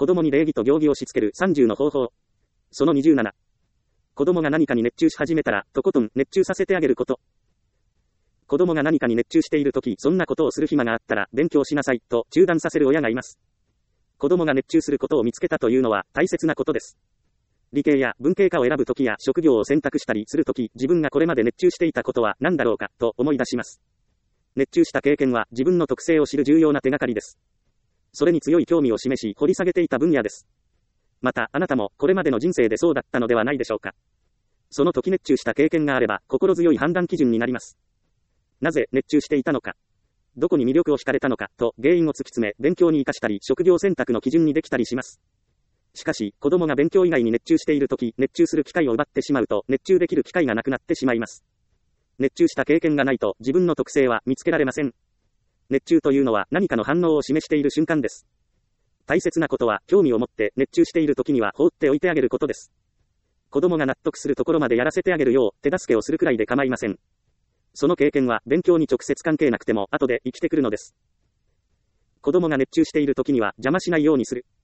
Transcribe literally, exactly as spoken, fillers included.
子供に礼儀と行儀をしつけるさんじゅうの方法。そのにじゅうなな。子供が何かに熱中し始めたら、とことん熱中させてあげること。子供が何かに熱中しているとき、そんなことをする暇があったら、勉強しなさい、と中断させる親がいます。子供が熱中することを見つけたというのは大切なことです。理系や文系科を選ぶときや職業を選択したりするとき、自分がこれまで熱中していたことは何だろうか、と思い出します。熱中した経験は自分の特性を知る重要な手がかりです。それに強い興味を示し掘り下げていた分野です。また、あなたもこれまでの人生でそうだったのではないでしょうか。その時熱中した経験があれば、心強い判断基準になります。なぜ熱中していたのか。どこに魅力を惹かれたのか、と原因を突き詰め、勉強に生かしたり、職業選択の基準にできたりします。しかし、子供が勉強以外に熱中しているとき、熱中する機会を奪ってしまうと、熱中できる機会がなくなってしまいます。熱中した経験がないと、自分の特性は見つけられません。熱中というのは何かの反応を示している瞬間です。大切なことは、興味を持って熱中しているときには放っておいてあげることです。子供が納得するところまでやらせてあげるよう、手助けをするくらいで構いません。その経験は、勉強に直接関係なくても、後で生きてくるのです。子供が熱中しているときには、邪魔しないようにする。